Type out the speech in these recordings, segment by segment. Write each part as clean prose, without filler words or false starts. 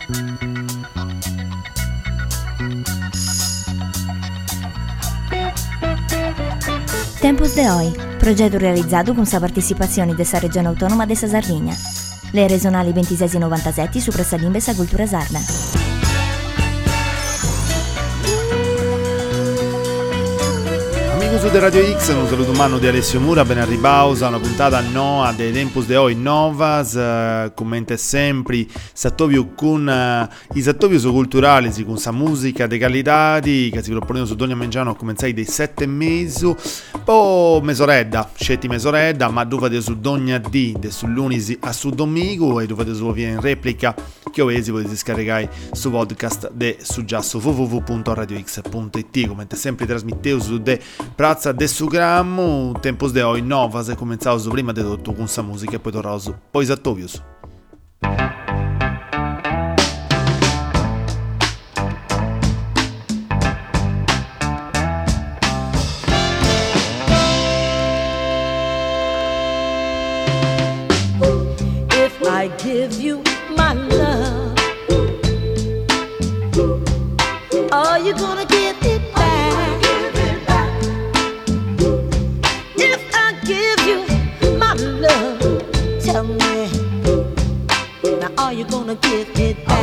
Tempos de Hoy, progetto realizzato con la partecipazione della Regione Autonoma de Sardegna. Le regionali 26 e 97 su Pressalimbe e Cultura Sarda. Amici di Radio X, un saluto umano di Alessio Mura, ben arribaus a una puntata nuova de Tempus de Hoy Novas, come sempre, sattovio con i sattovios culturali, con sa musica de qualità, che si propongono su Dogna Mengiano a cominciare dei 7 mesi, poi mesoredda, scetti mesoredda, ma dove su Dogna D, de sul lunedì a su domingo, e dove su via in replica, che ovesi potete scaricare su podcast de su già su www.radiox.it, come sempre trasmetteo su de Prazza de su grammo, Tempos de Hoy Novas, e cominciamo prima di tutto con sa musica e poi tornavo su poi sattovius. If I give you my love, are you gonna give it back? If I give you my love, tell me, now are you gonna give it back?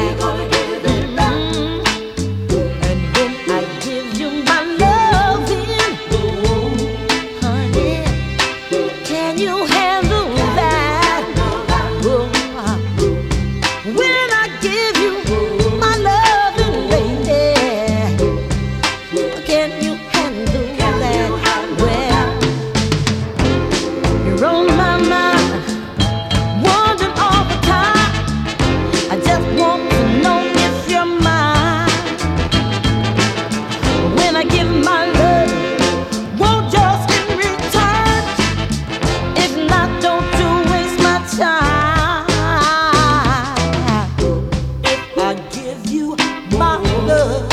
And when I give you my loving, honey, can you handle that? Oh, when I give you my loving, baby, can you handle that? Well, you're on my mind, wondering all the time. I just want to know if you're mine. When I give my love, won't just in return. If not, don't you waste my time. If I give you my love,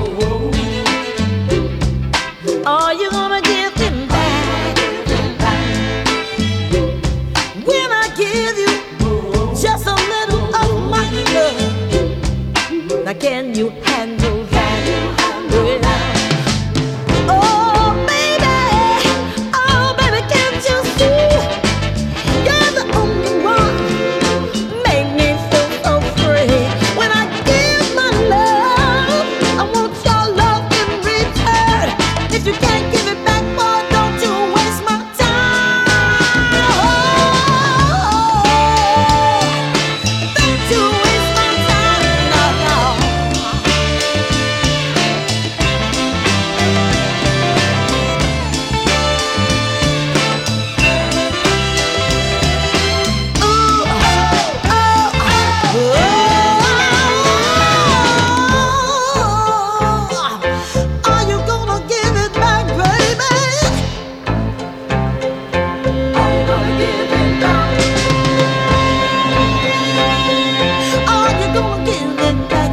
are you gonna give it back? When I give you just a little of my love, now can you handle that? Oh baby, can't you see? You're the only one, make me feel so free. When I give my love, I want your love in return. If you can't give it back, boy, don't you waste my time. Don't you waste my time, no, no. Are you gonna give it back, baby? Are you gonna give it back? Are you gonna give it back?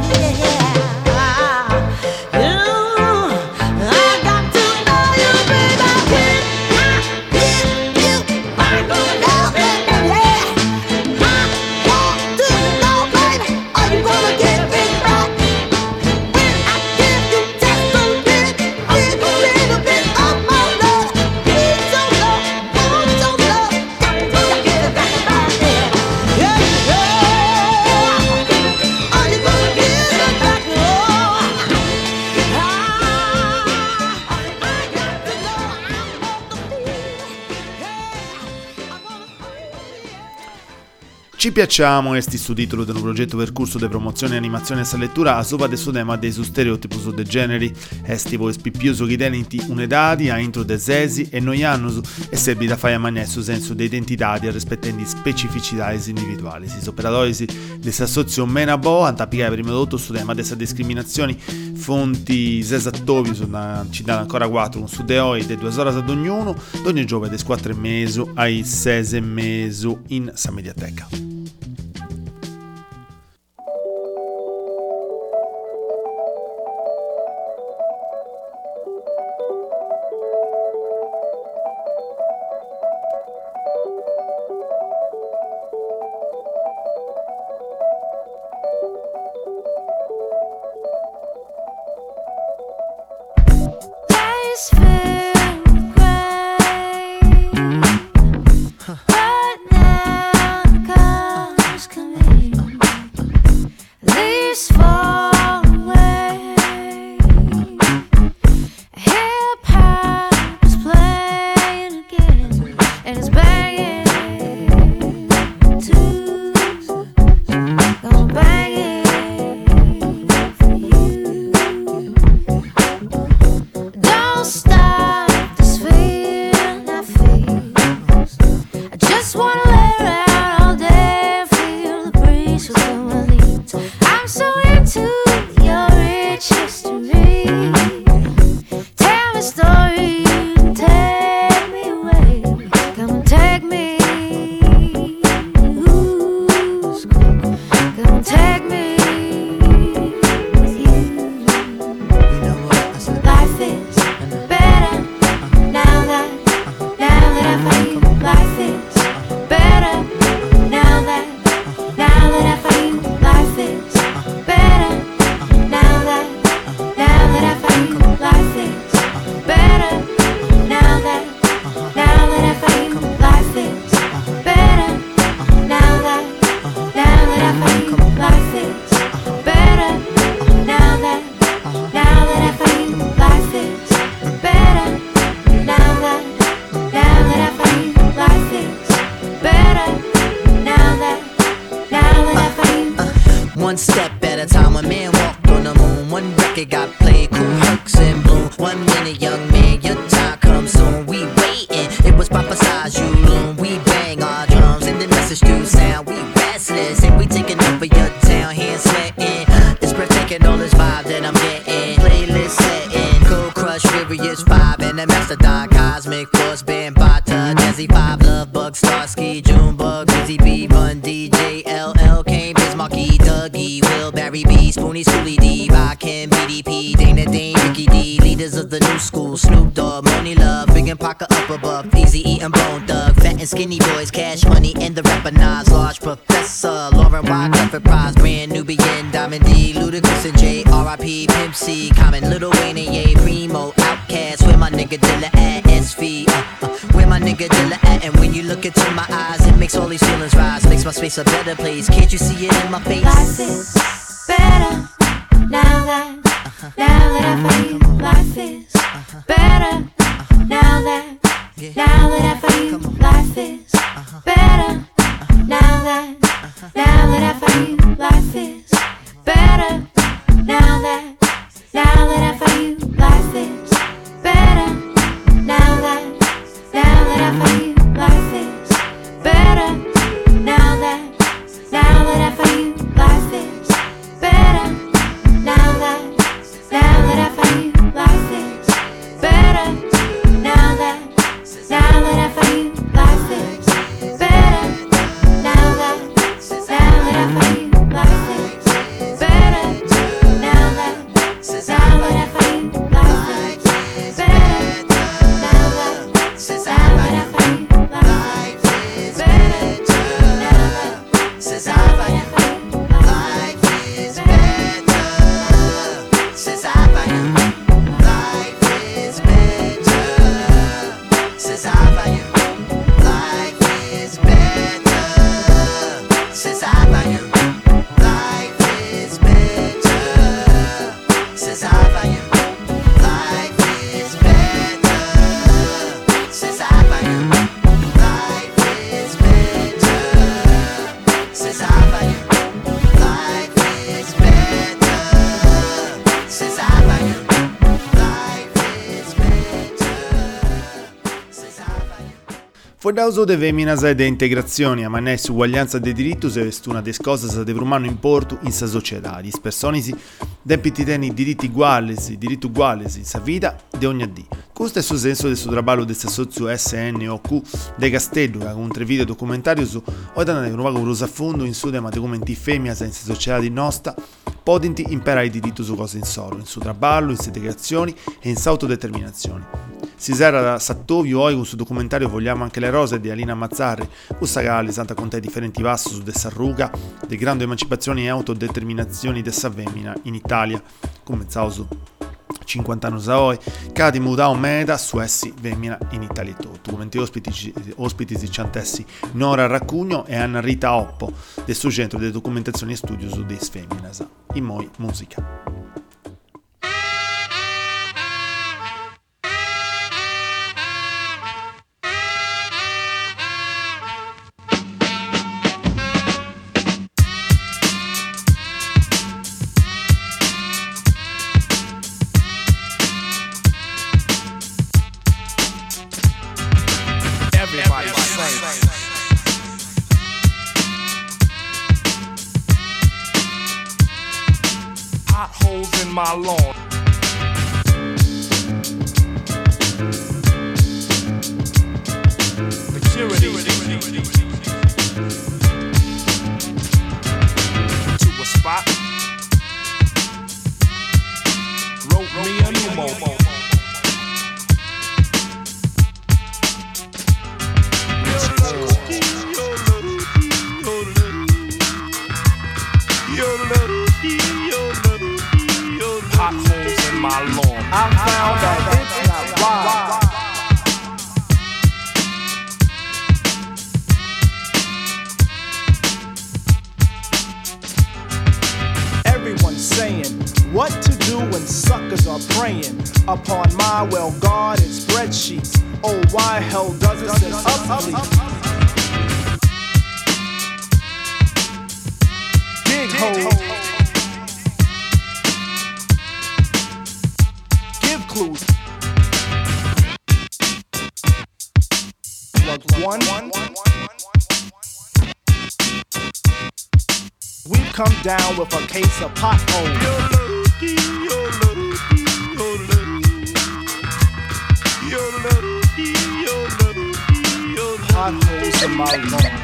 Yeah. I got to know you, baby. When I give you my love, yeah. I want to know, baby, are you gonna give it back? When I give you just a little bit of my love, need your love, want your love, got to give it back, yeah, yeah. Are you gonna give it back? Oh, I got to know, I want to feel, yeah, I wanna feel. Ci piacciamo, esti su titolo di un progetto percorso di promozione e animazione e lettura a sopra del suo tema dei su stereotipi su de generi, esti voi spippiuso che tenenti un'edadi a intro de sesi e noi hanno e servi da fare a manè su senso di identità e rispettando specificità individuali. Si operatori di associazione Menabo antapicare prima di tutto su tema dessa discriminazioni fonti esattovi ci danno ancora 4 un su de oi de 2 ore ad ognuno ogni giorno dei 4 mesi ai 6 mesi in sa mediateca. New Orleans. I'm so into your rich history. Tell me stories and take me away. Come and take me. Ooh, come and take me with you. You know what I said? Life is better now that I find you. Life is better now that I find you. Life is better now that I find you. Life is better now that I find you. Life is better now that I find you. Life is better now that I find you. Life is better now that I find you. Life is better now that I find you. One step at a time, one man walked on the moon. One record got played, cool Hercs and Bloom. 1 minute, young man, your time comes soon. We waiting, it was prophesized you loom. We bang our drums and the message do sound. We restless and we taking over your town, hands sweating. It's breathtaking, all this vibe that I'm getting. Playlist setting, Cold Crush, Furious 5 and the Mastodon, Cosmic Force, Band Bata, Jazzy 5, Love Bug, Starsky, Junebug, Busy B, Run, DJ, LL, Kane, Bismarcky, Dougie, Will, Barry B, Spoonie, Schoolie D, Rakim, BDP, Dana Dane, Ricky D, leaders of the new school, Snoop Dogg, Money Love, Big and Parker up above, Easy E and Bone Thug, Fat and Skinny Boys, Cash Money and the rapper Nas, Large Professor, Lauren Y, Clifford Prize, Brand Nubian, Diamond D, Ludacris and J, R.I.P, Pimp C, Common, Lil Wayne and Ye, Primo, Outkast, where my nigga Dilla at, SV, where my nigga Dilla at, and when you look into my eyes, it makes all these feelings rise, makes my space a better place, can't you see it in my face? Life is better now that I find you. Life is better now that I find you. Life is better now that I find you. Life is better now that I find you. Life is better now that I find you. Life is better now that I find you. Life is better now that I find you. Life is better now that I find you. Life is better now that I find you. Life is better now that I find you. Life is better now that I find you. Life is better now that Since I find you, life is better. Since I find you, life is better. Since I find you, life is better. Since I find you, life is better. Since I find you, life is better. Since I find you, life is better. Since I find you, life is better. Since I find you, life is better. Since I find you. Fordauso de Veminas de integrazione, a manesse uguaglianza de dirittos est una des cosas de umano importu in sa sociedade. Is personis debiti teni diritti uguales in sa vita de ogni dì. Questo è il senso del suo trabalho del sozio SNOQ de Castello, che con un video documentario su Oidana un vago a fondo in su tema documenti femmina in sa sociedade nostra, podenti imparare il diritto su cose in solo, in suo trabalho, in sa integrazioni e in sa autodeterminazione. Si sarà da Sattovio oggi con suo documentario Vogliamo anche le rose di Alina Mazzarri, questa che santa con te differenti passi su dessa ruga, di grande emancipazione e autodeterminazioni dessa femmina in Italia, come su 50 anni fa, che di mutare meta su essi femmina in Italia tutto. Documenti ospiti si ciantessi Nora Raccugno e Anna Rita Oppo, del suo centro di documentazione e studio su des femminas, in moi musica. Everybody sing. potholes in my lawn. Security to a spot. Wrote me a new mobile. Potholes in my lawn. I found that it's not right. Everyone's saying what to do when suckers are preying upon my well-guarded spreadsheets. Oh, why hell does it sit up, please? Dig holes. Give clues. Plug one. We've come down with a case of potholes. Potholes in my lawn.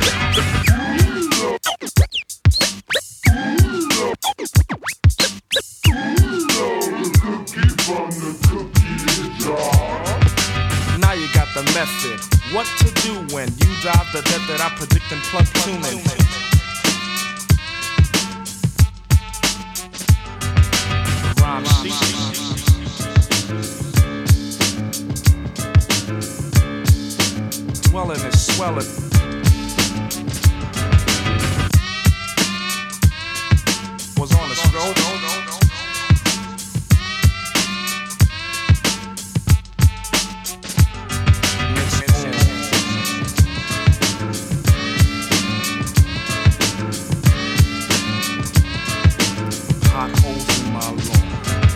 Now you got the method. What to do when you dive the debt that I predict and plug tune in. Rhyme sheet. Dwelling is swelling. Was on the stroke. Potholes in my lawn.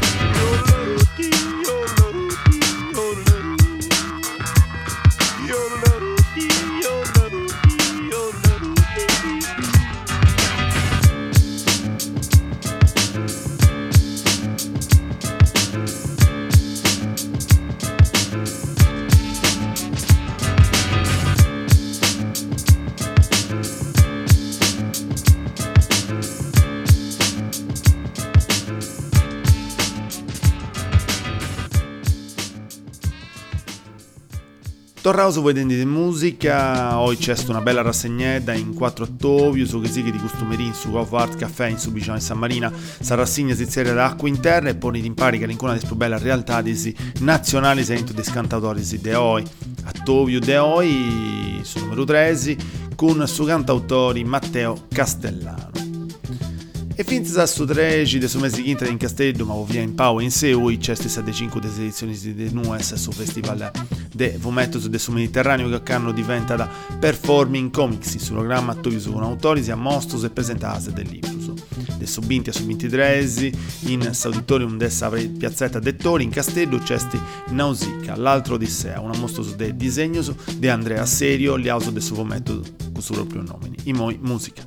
Tornavo su Vedendo di Musica, oggi c'è una bella rassegnetta in 4 attovi, su che si di costumerin, su Golf Art Caffè in Subiciano e San Marina, sa rassegna si serie d'acqua interna e pone in pari che rincona delle più belle realtà desi nazionali sento dei cantautori de oi. Attovio de oi, su numero 13, con suo cantautore Matteo Castellano. E finza su 13 del suo mese quinta in Castello, ma via in Pau in Seui, c'è stessa de 5 delle edizioni di Nues su festival de fumetto del suo Mediterraneo che hanno diventata performing comics su programma attori su con autori sia mostros e presentase del libro del su 20 a su 23 in Auditorium dessa piazzetta dettori in Castello c'è Nausicaa l'altro Odissea una mostra de disegno di Andrea Serio liauso del suo fumetto con suo proprio nome i moi musica.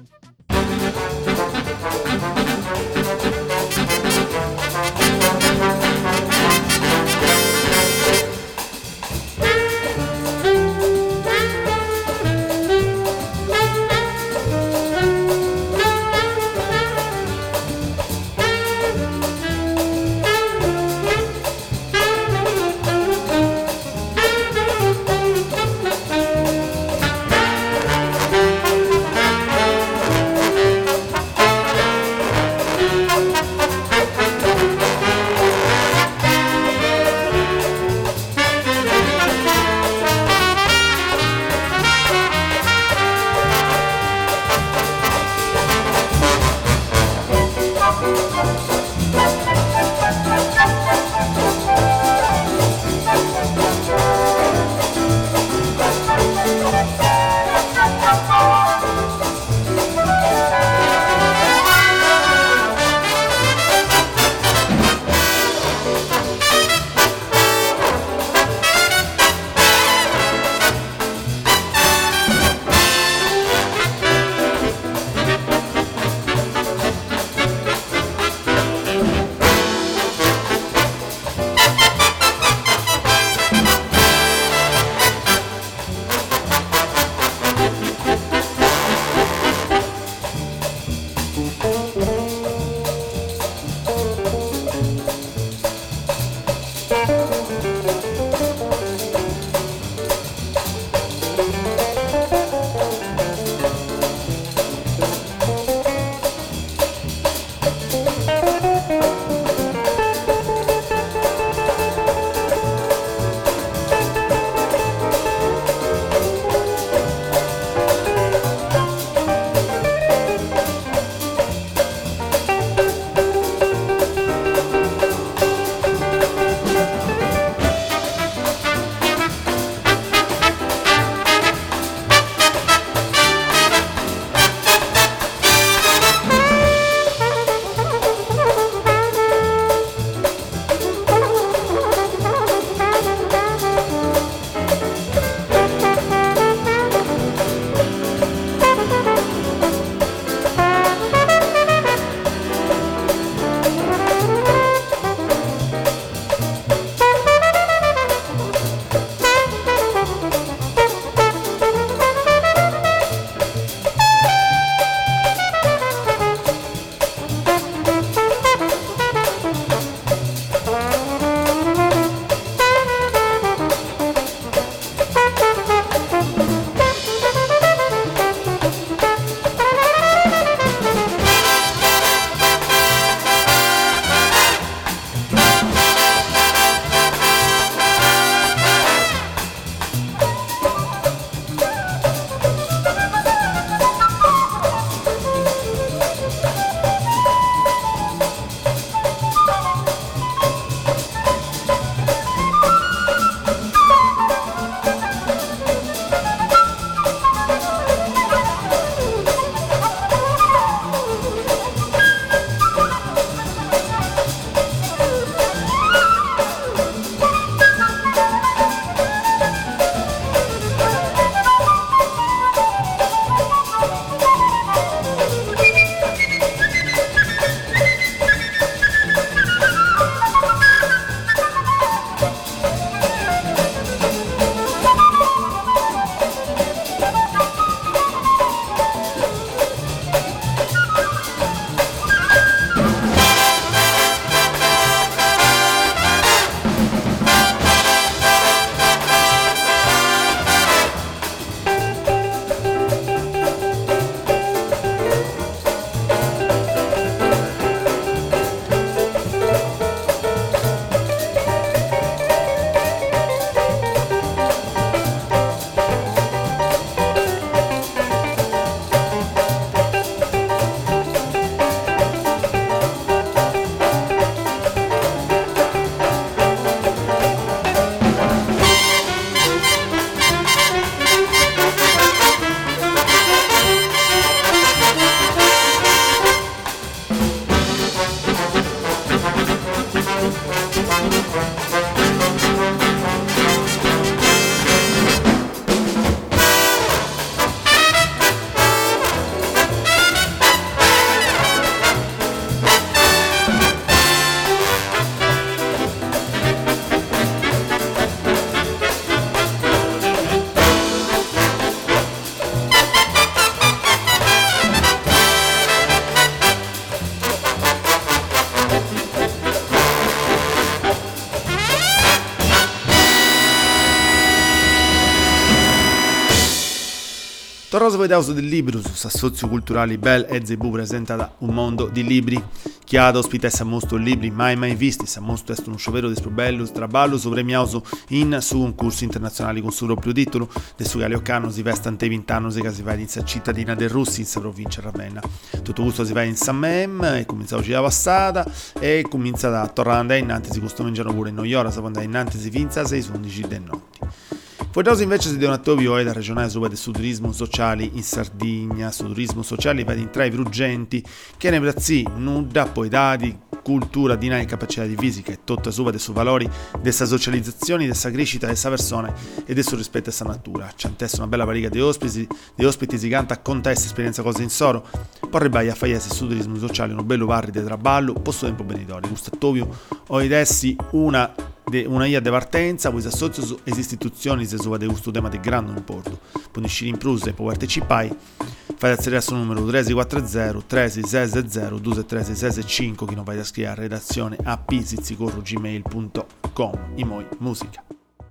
Torroso Vedeauso del Libro su Sassozio Culturali Bel e Zebu presenta un mondo di libri. Chi ad ospita e mostro libri mai visti, mostro est un sciopero di sprobellus, traballo sovremiauso in su concorsi internazionali con su proprio titolo, de su Galeoccano si vestante 20 anni che si va in cittadina del Russi, in sa provincia Ravenna. Tutto questo si va in Sammem e comincia oggi la passata e comincia a tornare innanzi, si questo mangiano pure in Noiora, si può andare innanzi si finza 6-11 del notti. Fuori invece si deve un attivio da regionale su turismo sociale in Sardegna, su turismo sociale va in tra i fruggenti che ne prezzi nuda poi dati, cultura, dinamica, capacità di fisica e tutto su dei suoi valori, dessa socializzazione, dessa crescita dessa persona e del suo rispetto a essa natura. C'è antesso una bella variga di ospiti si canta con te esperienza cose in soro, poi ribai a fare su turismo sociale un bello varri di traballo, posto tempo benedore, questo attivio ho idessi una ia de partenza, poi si associa su istituzioni se su de questo tema di grande un porto. Punisci in pruse e puoi partecipare. Fai al sul numero 340 3660 23665 che non vai a scrivere a redazione a pizzicorro@gmail.com. I moi musica.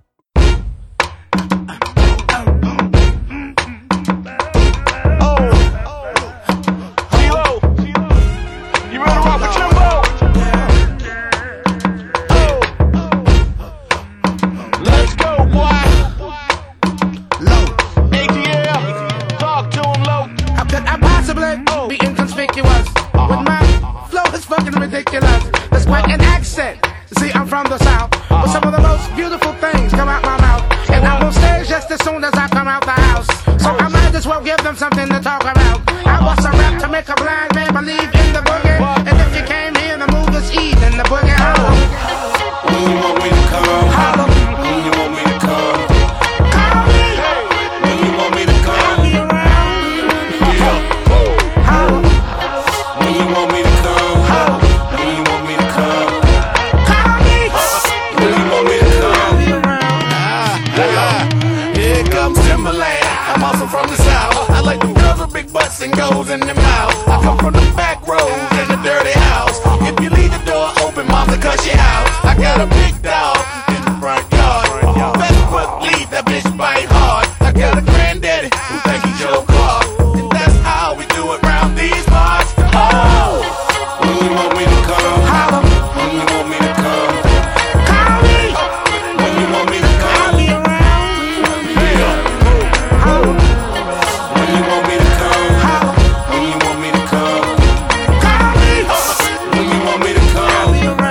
Be inconspicuous with my flow is fucking ridiculous. That's quite an accent. See, I'm from the south, but some of the most beautiful things come out my mouth, and I'm on stage just as soon as I come out the house. So I might as well give them something to talk about. I bust a rap to make a blind man believe in the boogie, and if you came here, the move is eating the boogie. Holla. When you want me to come, Holla. when you want me to come, Call me. when you want me to come, I'll be around. yeah. Holla. When you want me to come, Holla. when you want me to come, Call me. when you want me to come. I'll be around. Here comes Timberland. I'm also from the South. I like them girls with big butts and goes in their mouth. I come from the back road in the dirty house. If you leave the door open, mama cuss you out. I got a big dog in the front yard. Best foot lead, that bitch bite hard. I got a granddaddy who think he Joe Clark. And that's how we do it round these parts. Oh! When you want me to come, Holla. when you want me to come, Call me. when you want me to I'll come, be around. yeah. Holla. When you want me to come, Holla. when you want me to come, Call me. when you want me to come,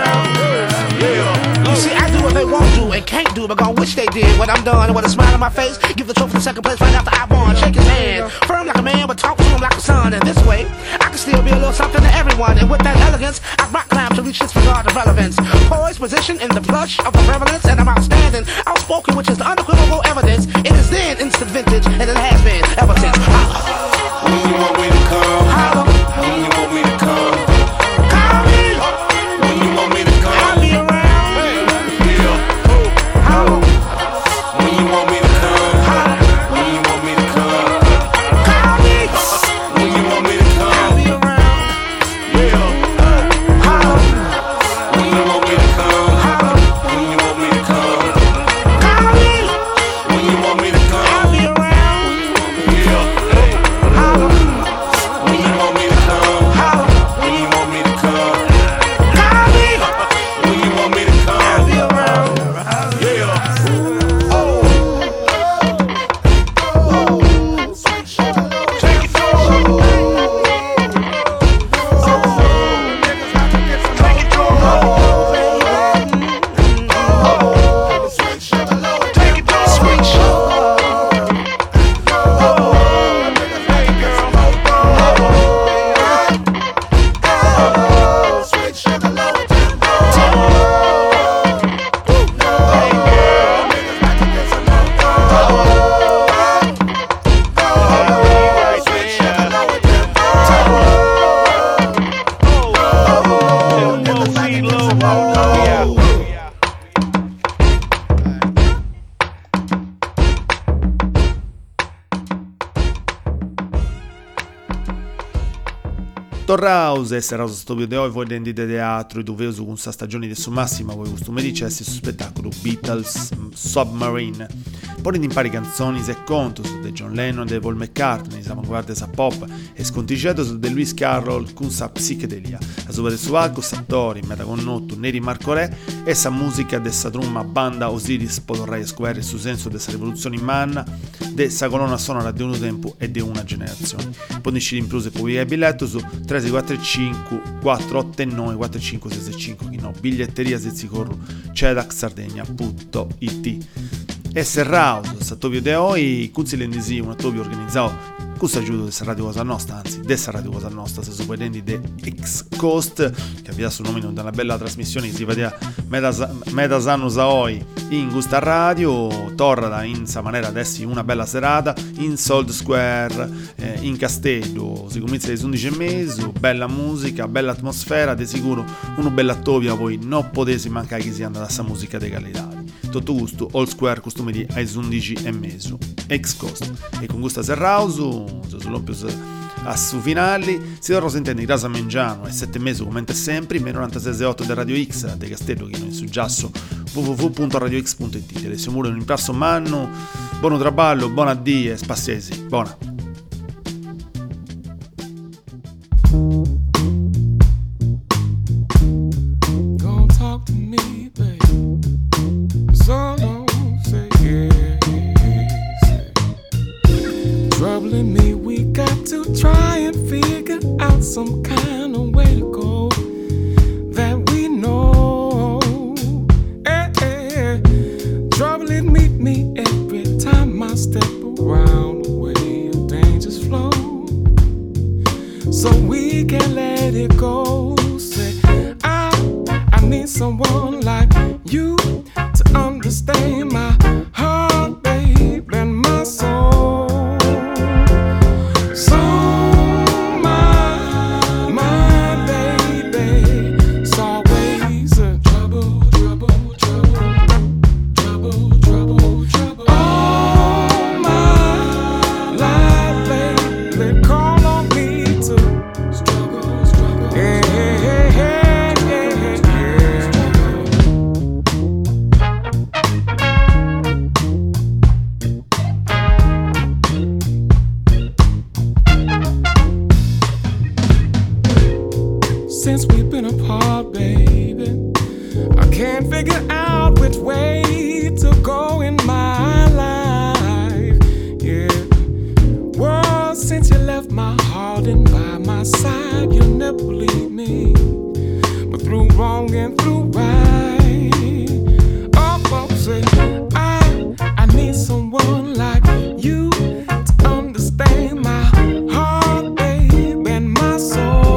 You see, I do what they won't do and can't do, but gon' wish they did. When I'm done with a smile on my face, give the trophy to second place right after I won. Shake his hand, firm like a man, but talk to him like a son. And this way, I can still be a little something to everyone. And with that elegance, I rock climb to reach this regard of relevance. Poised position in the blush of the prevalence, and I'm outstanding, outspoken, which is the unequivocal evidence. It is then instant vintage, and it has been ever since. when you want me to come, Holla. when you want me to come, Call me. when you want me to I'll come, be around. yeah. Holla. When you want me to come, when you want me to come, Call me. when you want me to I'll come, be around. yeah. Holla. When you want me to come, Holla. when you want me to come, Call me. when you want me to I'll come, be around. yeah. Holla. When you want me to come, Holla. when you want me to come, Call me. when you want me to I'll come, be around. yeah. Torraus e sarà studio di oggi, voi denti di teatro, dove su questa stagione di su massima, voi costume dicessi su spettacolo Beatles Submarine. Poi di impari canzoni e contos di John Lennon e di Paul McCartney, salvaguardia sa pop e sconticeto di Lewis Carroll con sa psichedelia. La sua del suo arco, attori, meta connotto, Neri Marco Re e sa musica de sa trumma banda Osiris Podorrai Square e su senso de sa rivoluzione in manna de sa colonna sonora di un tempo e di una generazione. Pondisci l'impruse e pubblica il biglietto su 345 489 4565 chi no, biglietteria Zezzicorru cedacsardegna.it. E Serraus, Sattopio de Oi, Cunzilendisi, un attopio organizzato con l'aiuto della Radio Cosa Nostra, anzi dessa Radio Cosa Nostra, se supponenti de X Coast, che aveva sul nome di una bella trasmissione che si faceva Metasano Saoi in Gusta Radio, torna in sa maniera adesso una bella serata in Sold Square, in Castello, si comincia alle 11:30, bella musica, bella atmosfera, di sicuro una bella attopia, poi non potete mancare che sia andata a sta musica dei Galilei. Tutto gusto, All Square, costume di ai 11:30, X Coast. E con gusta Serrausu, sull'ompius a su finali, si torna sentendo in Rasa Mengiano e 7 mesi come sempre, meno 96.8 del Radio X, de Castello, che noi su giasso www.radiox.it. Alessio Muro in un imparso manno, buono traballo, buona addio e spaziesi, buona. Some kind of way to go that we know. Trouble it meet me every time I step around the way of danger's flow. So we can let it go. Say I need someone like you to understand my heart, babe, and my soul. Since we've been apart, baby, I can't figure out which way to go in my life. Yeah, well, since you left my heart and by my side, you'll never leave me. But through wrong and through right, oh, folks say I need someone like you to understand my heart, babe, and my soul.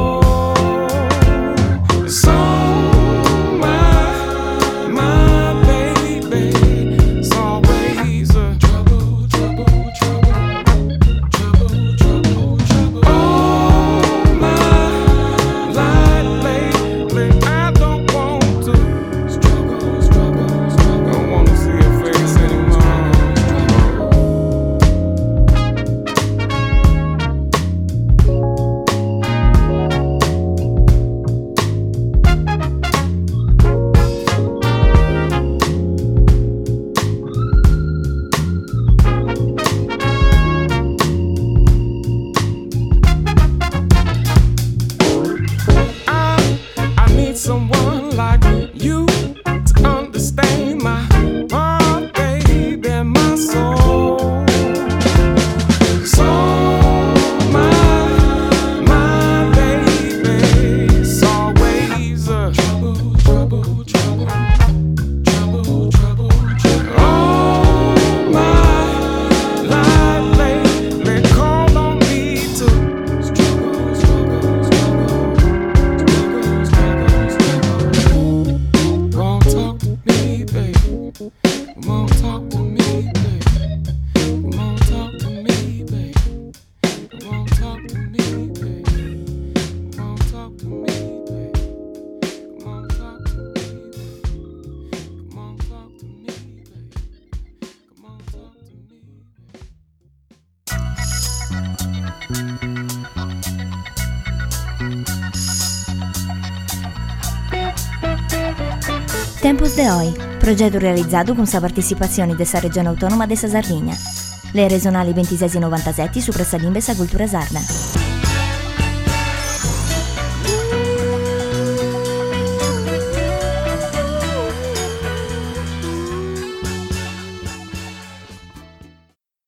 Tempus de Hoy, Progetto realizzato con la partecipazione della Regione Autonoma della Sardegna. Le regionali 26 e 97 su Pressalimbe sa cultura sarda.